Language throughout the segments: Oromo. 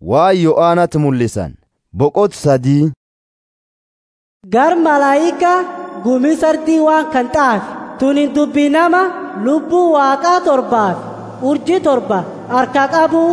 waa Yo'aanatti mul'isan boqot sadii. Gar malaayika gumi sartii waan kan xaafi tunin dubbii nama lubbuu waaqaa torbaaf urjii torba harka qabu.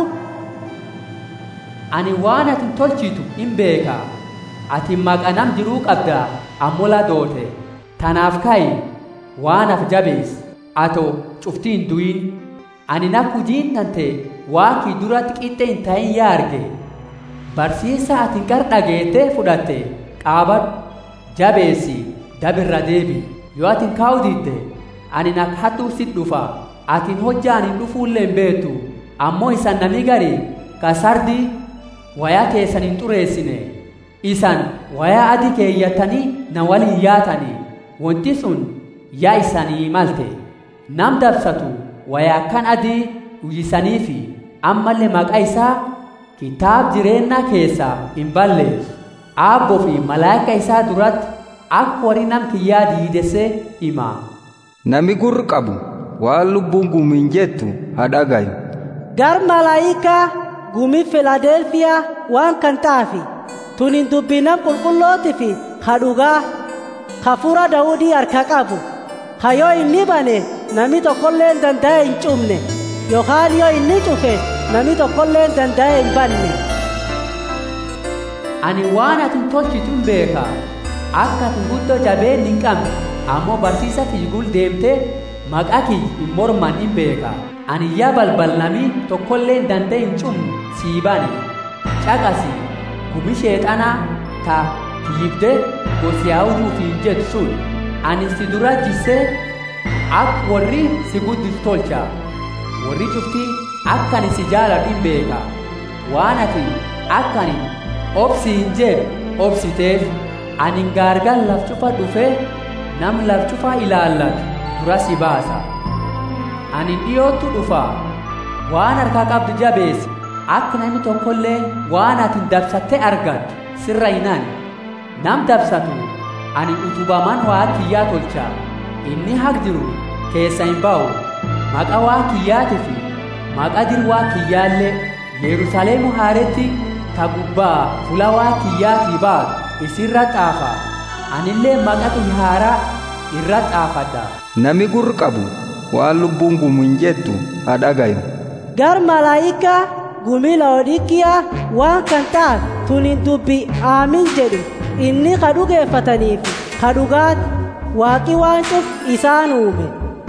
Ani waan ati tolchitu hin beeka. Ati maqanam jiruu qabda ammola doote. Tanaaf ka'i waan af jabees ato cuftiin duyin. Ani nakkujiin tante waakii duratti qixxe hin ta'in yaa arge. Barsiisa ati gar dhageette fudhatte qaabadhu jabeessi dabirra deebi. Yoo ati kaa'u didde ani nakhattuu sit dhufa. Ati hojjaan hin dhufuullee hin beektu. Ammoo isan nami gari ka sardii wayaa keessan hin xureessine. Isan wayaa adii keeyyatanii na waliin yaatanii. Wanti sun yaa isanii malte. Nam dabsatu wayaa kan adii uyyisaniifi ammallee maqaa isaa kitaab jireenyaa keessaa hin balleessu. Aabboo fi malaayika isaa duratti akka warri nam kiyyaa diidessee hima. Nami gurri qabu waan lubbuun gumiin jettu haa dhagayu. Gar malaayika gumi Filaadelfiyaa waan kan xaafi tunin dubbinam qulqullooti fi kadhugaa hafuura Daawudii harka qabu hayoo inni bane nami tokkollee danda'e hin cufne yookaan yoo inni cufe nami tokkollee danda'e hin banne. Ani waan ati tolchitu hin beeka. Akka ati guddoo jabeen hin qabne ammoo barsiisa fiigul deemte maqaa kiyya hin morman hin beeka. Ani yaa balbal nami tokkollee danda'e hin cufne sii bane. Caqasi gumi sheexanaa ta kiyyibde gosi yaa'uuduu fi jedhu sun ani si dura jissee akka warri si guddis tolcha. Warri cufti akka ani si jaaladhu hin beeka. Waan ati akka ani obsi hin jedhu obsiteef ani gaargal laf cufa dhufee nam laf cufa ilaallatu dura si baasa. Ani dhiyootu dhufa waan harkaa qabdu jabeessi akka namni tokkollee waan ati dabsattee argattu sirra hinaan. Nam dabsatu ani utubaman waa kiyyaa tolcha. Inni haq jiru keessa hin ba'u. Maqa waa kiyyaati fi maqa jiru waa kiyyaallee Yerusaalemu haaretti ta gubbaa fula waa kiyyaatii baatu isirra xaafa. Anillee maqa haaraa irra xaafadha. Nami gurri qabu waan lubbuun gumiin jettu haa dhagayu. Gar malaayika gumi Laodikiyaa waan kan xaafi tunin dubbii aamin jedhu inni ka dhugeeffataniif ka dhugaati waaqi waan cuf isaan uume.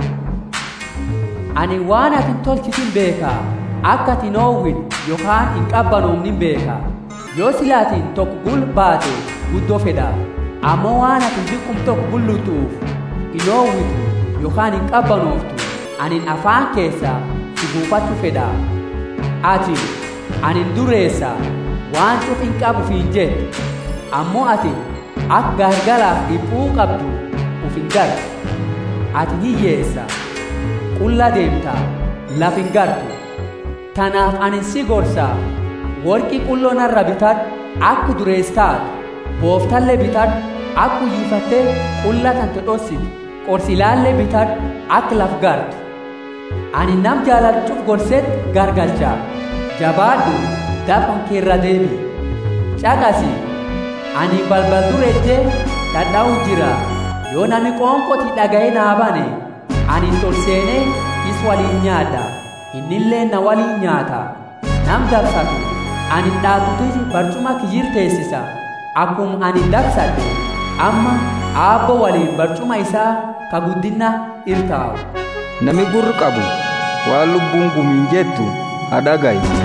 Ani waan ati tolchitu hin beeka. Akka ati noowwin yookaan hin qabbanoomni hin beeka. Yoo silaatiin tokko gul baate guddoo fedha. Ammoo waan ati biqum tokko bullutuuf hin oowwitu yookaan hin qabbanooftu anin afaan keessa si buufachuu fedha. Ati anin dureessa waan cuf hin qabu fi hin jettu. Ammoo ati akka gargaraaf dhiphuu qabdu uf hin gartu. Ati hiyyeessa qulla deemta laf hin gartu. Tanaaf anin si gorsa warqii qulloo narra bitadhu akka dureessa taatu. Booftallee bitadhu akka uyyifattee qulla tante dhossitu. Qorsilaallee bitadhu akka laf gartu. Ani nam jaaladhuuf gorsetti gargalcha. Jabaadhu dafan keerra deebi. Caqasi ani balbal dureejjee dhadhaa'u jira. Yoo nami qoonqoti dhaga'ee naa bane ani tolseenee is waliin nyaadha. Innillee na waliin nyaata. Nam dabsatu ani dhaatutu barcuma kiyyir teessisa. Akkuma ani dabsadhe amma aabbo waliin barcuma isaa ka guddina irtaa'u. Nami gurri qabu waan lubbuun gumiin jettu haa dhagayu.